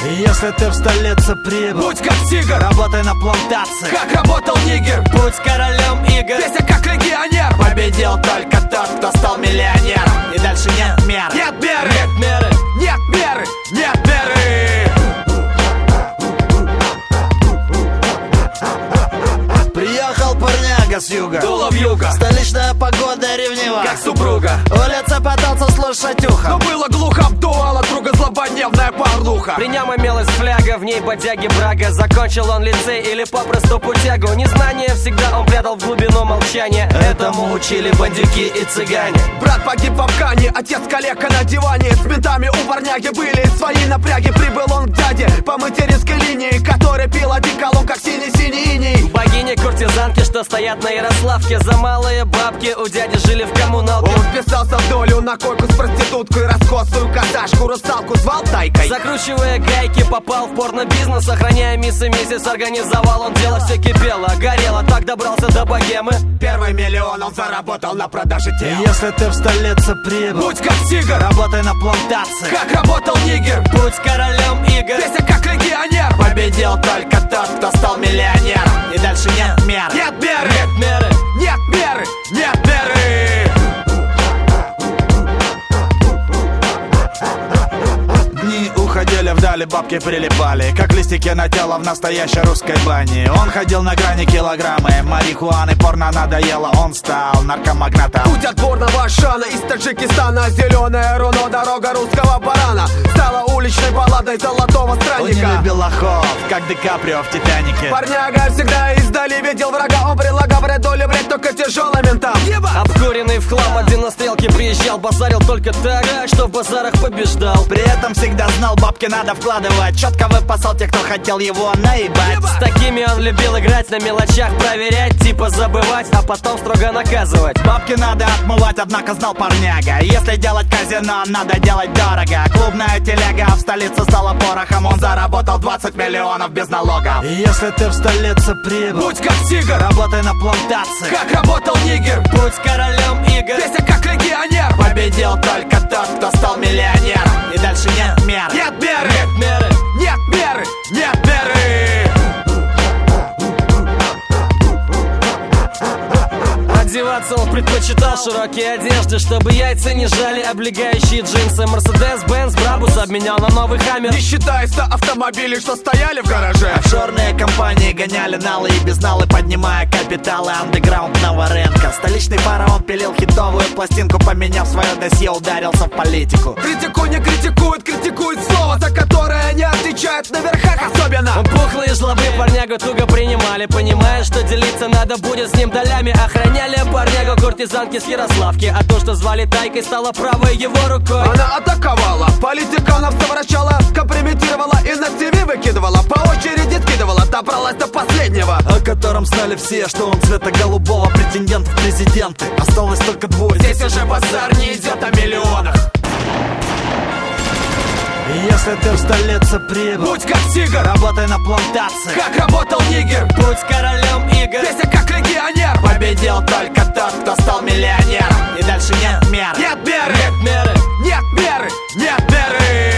Если ты в столице прибыл, будь как тигр, работай на плантации, как работал нигер. будь королем игр, Песня как легионер. победил только тот, кто стал миллионером. И дальше нет меры, Нет меры, нет меры. нет меры, нет меры. Приехал парняга с юга, Дуло вьюга, столичная погода ревнива, как супруга. улица пытался слушать ухо, Но было глухо, обдувала друга злободневная порнуха. При нем имелась фляга, в ней бодяги брага. Закончил он лицей или попросту путягу. Незнание всегда он прятал в глубину молчания. Этому учили бандюки и цыгане. Брат погиб в Афгане, отец калека на диване. С ментами у парняги были свои напряги. Прибыл он к дяде по материнской линии, который пил одеколон, как синий-синий иней. Богини-куртизанки, что стоят на Ярославке. За малые бабки у дяди жили в коммуналке. Он вписался в долю на койку с проституткой. Раскосую казашку, русалку звал Тайкой. Закручивая гайки, попал в порно-бизнес. Охраняя мисс и миссис, организовал он дело. Все кипело, горело, так добрался до богемы. Первый миллион он заработал на продаже тел. Если ты в столице прибыл, Будь как тигр, работай на плантации, как работал нигер. будь королем игр, Песня как легионер. победил только тот, кто стал миллионером. И дальше нет меры, Нет меры, нет меры. нет меры, нет меры. Дни уходили вдали, бабки прилипали, как листики на тело в настоящей русской бане. Он ходил на грани килограммы марихуаны, порно надоело, он стал наркомагнатом. Путь отборного Ашана из Таджикистана. Зеленая руно, дорога русского барана стала уличной балладой золотого Он не странника. любил лохов, как Ди Каприо в «Титанике». Парняга всегда издали видел врага. Он предлагал бредоли, бред только тяжелым ментам. Обкуренный в хлам, один на стрелке приезжал. Базарил только так, что в базарах побеждал. При этом всегда знал, бабки надо вкладывать. Четко выпасал тех, кто хотел его наебать. С такими он любил играть, на мелочах проверять, типа забывать, а потом строго наказывать. Бабки надо отмывать, однако знал парняга, если делать казино, надо делать дорого. Клубная телега в столице стала порохом. Он заработал 20 миллионов без налогов. Если ты в столице прибыл, Будь как тигр, работай на плантации, как работал нигер. будь королем игр, Песня как легионер. победил только тот, кто стал миллионером. И дальше нет меры, Нет меры, нет меры. нет меры, нет меры. Одеваться он предпочитал широкие одежды, чтобы яйца не жали облегающие джинсы. Мерседес-Бенц Брабус обменял на новый Хаммер. Не считая 100 автомобилей, что стояли в гараже. Офшорные компании гоняли налы и безналы, поднимая капиталы андеграундного рынка. Столичный фараон пилил хитовую пластинку, поменяв свое досье, ударился в политику. Критику не критикует, критикует слово, за которое не отвечают на верхах особенно. Пухлые жлобы парнягу туго принимали, понимая, что делиться надо будет с ним долями. Охраняли парнягу куртизанки с Ярославки, а то, что звали Тайкой, стало правой его рукой. Она атаковала, политиканов совращала, компрометировала и на ТВ выкидывала. По очереди скидывала, добралась до последнего. О котором знали все, что он цвета голубого, претендент в президенты. Осталось только двое. Здесь уже базар не идет о миллионах. Если ты в столице прибыл, Будь как тигр, работай на плантации, как работал нигер. будь королем игр, Песня как легионер. победил только тот, кто стал миллионером. И дальше нет меры, Нет меры, нет меры. нет меры, нет меры.